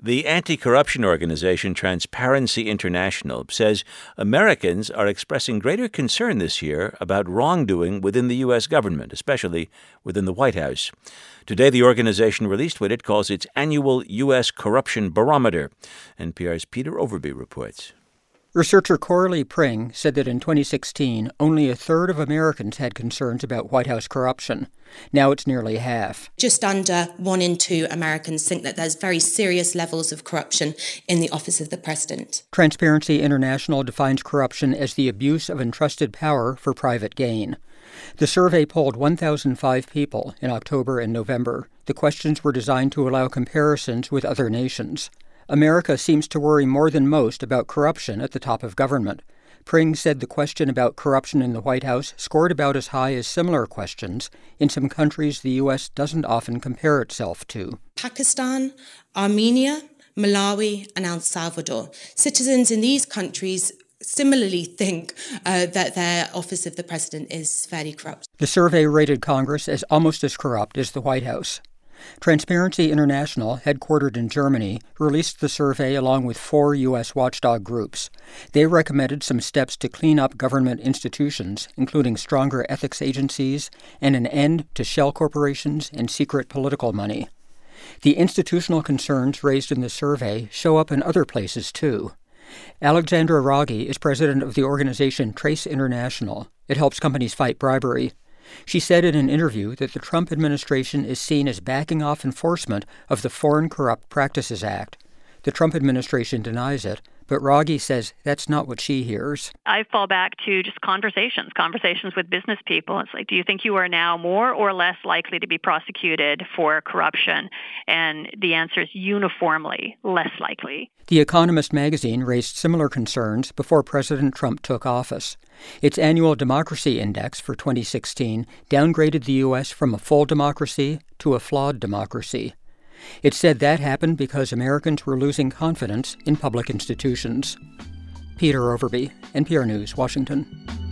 The anti-corruption organization Transparency International says Americans are expressing greater concern this year about wrongdoing within the U.S. government, especially within the White House. Today, the organization released what it calls its annual U.S. Corruption Barometer. NPR's Peter Overby reports. Researcher Coralie Pring said that in 2016, only a third of Americans had concerns about White House corruption. Now it's nearly half. Just under 1 in 2 Americans think that there's very serious levels of corruption in the office of the president. Transparency International defines corruption as the abuse of entrusted power for private gain. The survey polled 1,005 people in October and November. The questions were designed to allow comparisons with other nations. America seems to worry more than most about corruption at the top of government. Pring said the question about corruption in the White House scored about as high as similar questions in some countries the U.S. doesn't often compare itself to. Pakistan, Armenia, Malawi, and El Salvador. Citizens in these countries similarly think that their office of the president is fairly corrupt. The survey rated Congress as almost as corrupt as the White House. Transparency International, headquartered in Germany, released the survey along with 4 U.S. watchdog groups. They recommended some steps to clean up government institutions, including stronger ethics agencies and an end to shell corporations and secret political money. The institutional concerns raised in the survey show up in other places, too. Alexandra Raghi is president of the organization Trace International. It helps companies fight bribery. She said in an interview that the Trump administration is seen as backing off enforcement of the Foreign Corrupt Practices Act. The Trump administration denies it, but Raghi says that's not what she hears. I fall back to just conversations with business people. It's like, do you think you are now more or less likely to be prosecuted for corruption? And the answer is uniformly less likely. The Economist magazine raised similar concerns before President Trump took office. Its annual Democracy Index for 2016 downgraded the U.S. from a full democracy to a flawed democracy. It said that happened because Americans were losing confidence in public institutions. Peter Overby, NPR News, Washington.